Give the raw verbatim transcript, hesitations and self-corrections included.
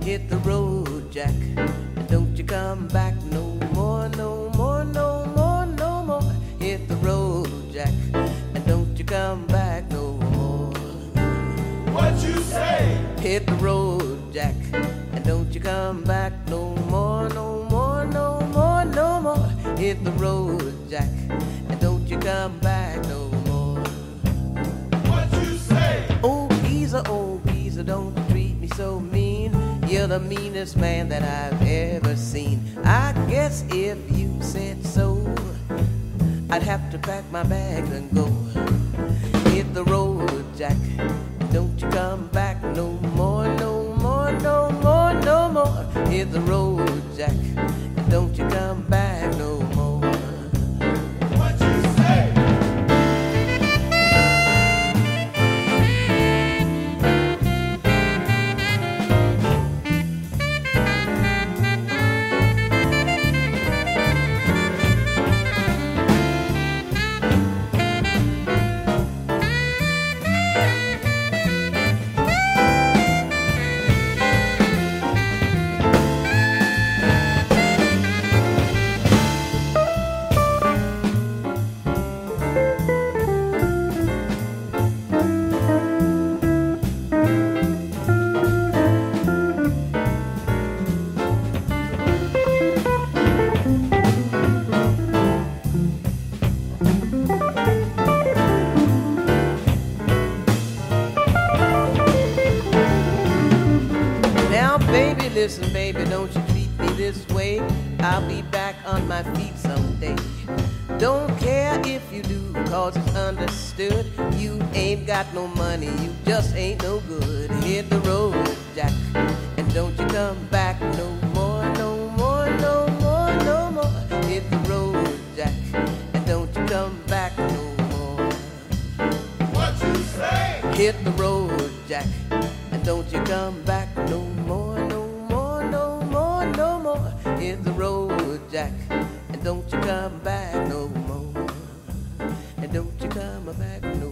hit the road, Jack, and don't you come back no more, no more, no more, no more. Hit the road, Jack, and don't you come back no more. What you say? Hit the road, Jack, and don't you come back no more, no more, no more, no more. Hit the road, Jack, and don't you come back no more. What you say? Oh, geezer, oh, geezer, don't treat me so mean. You're the meanest man that I've ever seen. I guess if you said so, I'd have to pack my bags and go. Hit the road, Jack, don't you come back no more, no more, no more, no more. Hit the road, Jack, don't you come back no more. What you say? Baby, listen, baby, don't you treat me this way. I'll be back on my feet someday. Don't care if you do, cause it's understood. You ain't got no money, you just ain't no good. Hit the road, Jack, and don't you come back no more, no more, no more, no more. Hit the road, Jack, and don't you come back no more. What you say? Hit the road, Jack, and don't you come back no more, no more, no more, no more. Hit the road, Jack, and don't you come back no more. And don't you come back no more.